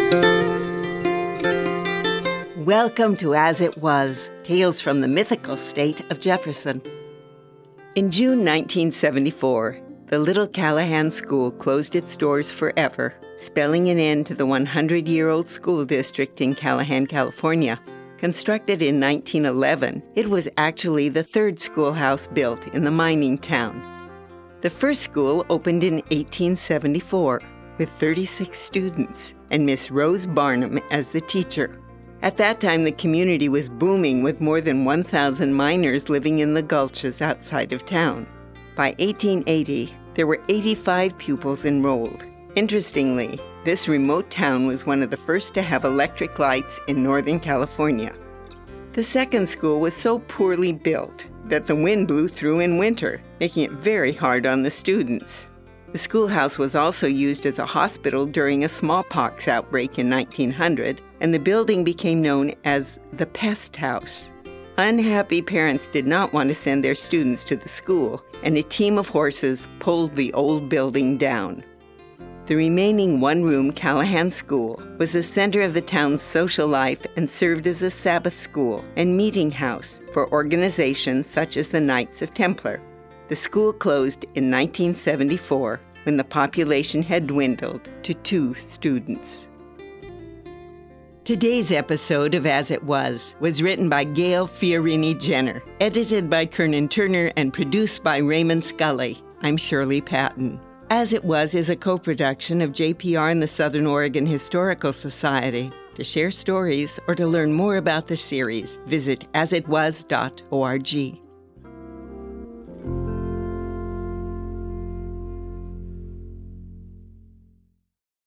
Welcome to As It Was, Tales from the Mythical State of Jefferson. In June 1974, the Little Callahan School closed its doors forever, spelling an end to the 100-year-old school district in Callahan, California. Constructed in 1911, it was actually the third schoolhouse built in the mining town. The first school opened in 1874 with 36 students and Miss Rose Barnum as the teacher. At that time, the community was booming with more than 1,000 miners living in the gulches outside of town. By 1880, there were 85 pupils enrolled. Interestingly, this remote town was one of the first to have electric lights in Northern California. The second school was so poorly built that the wind blew through in winter, making it very hard on the students. The schoolhouse was also used as a hospital during a smallpox outbreak in 1900, and the building became known as the Pest House. Unhappy parents did not want to send their students to the school, and a team of horses pulled the old building down. The remaining one-room Callahan School was the center of the town's social life and served as a Sabbath school and meeting house for organizations such as the Knights of Templar. The school closed in 1974 when the population had dwindled to 2 students. Today's episode of As It Was written by Gail Fiorini Jenner, edited by Kernan Turner, and produced by Raymond Scully. I'm Shirley Patton. As It Was is a co-production of JPR and the Southern Oregon Historical Society. To share stories or to learn more about the series, visit asitwas.org.